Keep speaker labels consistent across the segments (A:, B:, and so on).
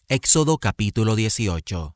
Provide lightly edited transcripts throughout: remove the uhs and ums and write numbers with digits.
A: Éxodo capítulo 18.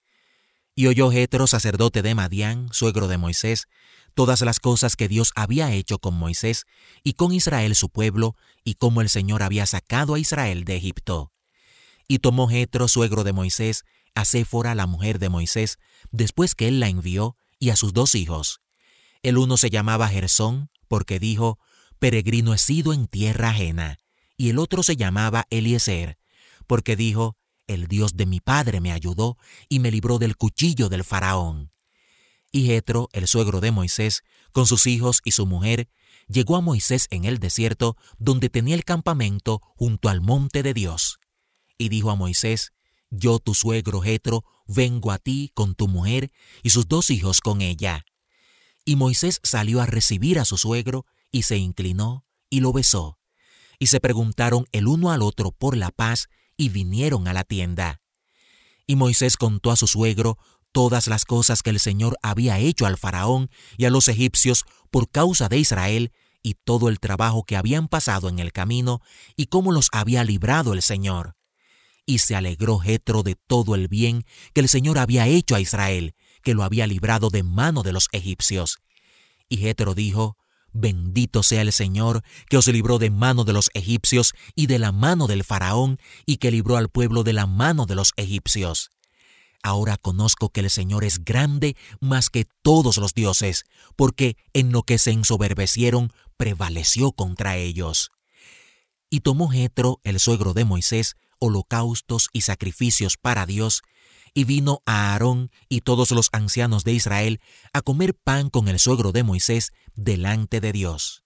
A: Y oyó Jetro, sacerdote de Madián, suegro de Moisés, todas las cosas que Dios había hecho con Moisés y con Israel su pueblo, y cómo el Señor había sacado a Israel de Egipto. Y tomó Jetro, suegro de Moisés, a Séfora, la mujer de Moisés, después que él la envió, y a sus 2 hijos. El uno se llamaba Gersón, porque dijo: peregrino he sido en tierra ajena. Y el otro se llamaba Eliezer, porque dijo: el Dios de mi padre me ayudó y me libró del cuchillo del faraón. Y Jetro, el suegro de Moisés, con sus hijos y su mujer, llegó a Moisés en el desierto, donde tenía el campamento junto al monte de Dios. Y dijo a Moisés: yo, tu suegro Jetro, vengo a ti con tu mujer y sus 2 hijos con ella. Y Moisés salió a recibir a su suegro, y se inclinó y lo besó. Y se preguntaron el uno al otro por la paz, y vinieron a la tienda. Y Moisés contó a su suegro todas las cosas que el Señor había hecho al faraón y a los egipcios por causa de Israel, y todo el trabajo que habían pasado en el camino, y cómo los había librado el Señor. Y se alegró Jetro de todo el bien que el Señor había hecho a Israel, que lo había librado de mano de los egipcios. Y Jetro dijo: bendito sea el Señor, que os libró de mano de los egipcios y de la mano del faraón, y que libró al pueblo de la mano de los egipcios. Ahora conozco que el Señor es grande más que todos los dioses, porque en lo que se ensoberbecieron prevaleció contra ellos. Y tomó Jetro, el suegro de Moisés, holocaustos y sacrificios para Dios, y vino a Aarón y todos los ancianos de Israel a comer pan con el suegro de Moisés delante de Dios.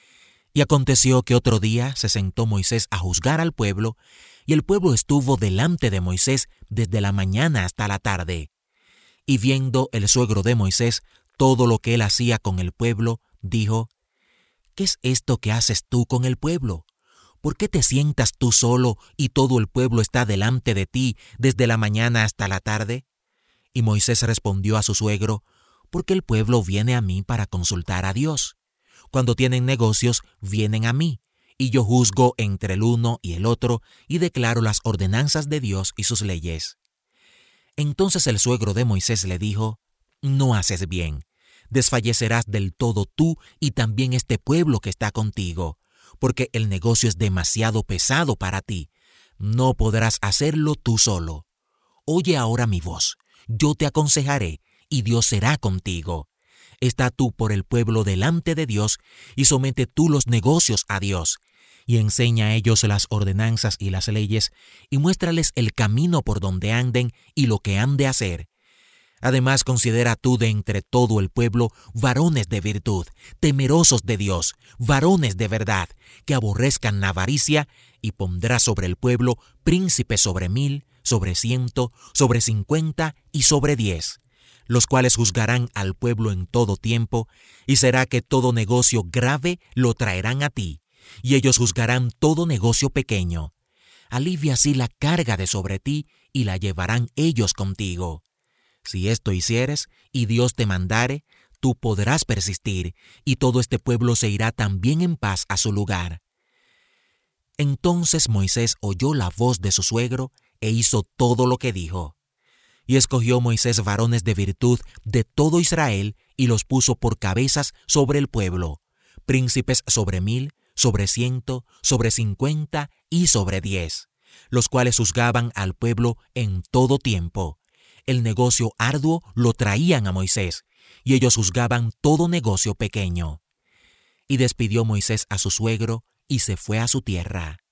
A: Y aconteció que otro día se sentó Moisés a juzgar al pueblo, y el pueblo estuvo delante de Moisés desde la mañana hasta la tarde. Y viendo el suegro de Moisés todo lo que él hacía con el pueblo, dijo: ¿qué es esto que haces tú con el pueblo? ¿Por qué te sientas tú solo y todo el pueblo está delante de ti desde la mañana hasta la tarde? Y Moisés respondió a su suegro: porque el pueblo viene a mí para consultar a Dios. Cuando tienen negocios, vienen a mí, y yo juzgo entre el uno y el otro, y declaro las ordenanzas de Dios y sus leyes. Entonces el suegro de Moisés le dijo: no haces bien, desfallecerás del todo tú y también este pueblo que está contigo, porque el negocio es demasiado pesado para ti. No podrás hacerlo tú solo. Oye ahora mi voz, yo te aconsejaré, y Dios será contigo. Está tú por el pueblo delante de Dios, y somete tú los negocios a Dios, y enseña a ellos las ordenanzas y las leyes, y muéstrales el camino por donde anden y lo que han de hacer. Además, considera tú de entre todo el pueblo varones de virtud, temerosos de Dios, varones de verdad, que aborrezcan la avaricia, y pondrás sobre el pueblo príncipes sobre 1000, sobre 100, sobre 50 y sobre 10, los cuales juzgarán al pueblo en todo tiempo, y será que todo negocio grave lo traerán a ti, y ellos juzgarán todo negocio pequeño. Alivia así la carga de sobre ti, y la llevarán ellos contigo. Si esto hicieres, y Dios te mandare, tú podrás persistir, y todo este pueblo se irá también en paz a su lugar. Entonces Moisés oyó la voz de su suegro, e hizo todo lo que dijo. Y escogió Moisés varones de virtud de todo Israel, y los puso por cabezas sobre el pueblo, príncipes sobre 1000, sobre 100, sobre 50 y sobre 10, los cuales juzgaban al pueblo en todo tiempo. El negocio arduo lo traían a Moisés, y ellos juzgaban todo negocio pequeño. Y despidió Moisés a su suegro, y se fue a su tierra.